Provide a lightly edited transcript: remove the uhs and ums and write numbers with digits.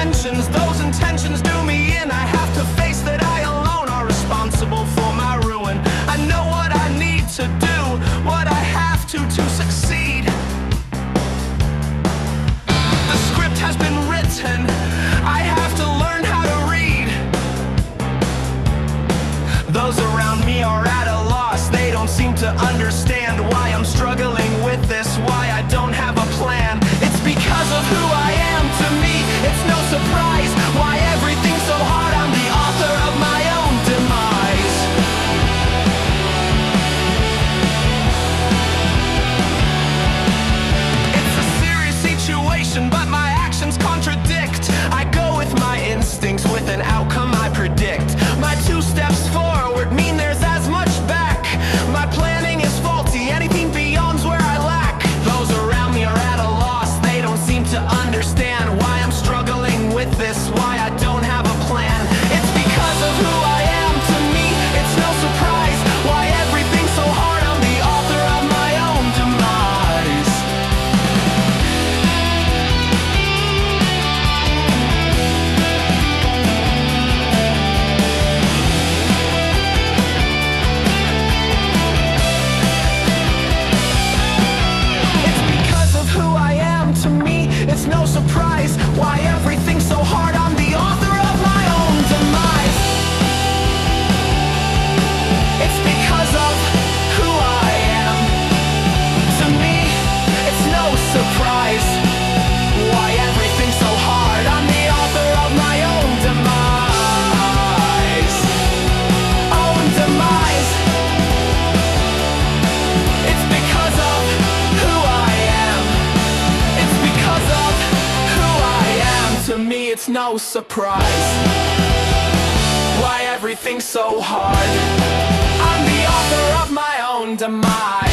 intentions. Those intentions do me in. I have to face that I alone are responsible for my ruin. I know what I need to do, what I have to succeed. The script has been written, I have to learn how to read. Those around me are at a loss. They don't seem to understand why I'm struggling with this, why I don't have a plan. It's because of who I am. To me, it's no surprise why everything's so hard. I'm the author of my own demise. It's a serious situation, but my actions contradict. I go with my instincts, with an outcome I predict. My 2 steps forward mean there's as much back. My planning is faulty, anything beyond's where I lack. Those around me are at a loss. They don't seem to understand why I'm struggling with this, why I don't have a plan. It's because of who I am. To me, it's no surprise why everything's so hard. I'm the author of my own demise. It's because of who I am. To me, it's no surprise why everything's so hard. I'm the author of my own demise. It's because of who I am. To me, it's no surprise why everything's so hard. I'm the author of my own demise. Own demise. It's because of who I am. It's because of who I am. To me, it's no surprise why everything's so hard. I'm the author of my own demise.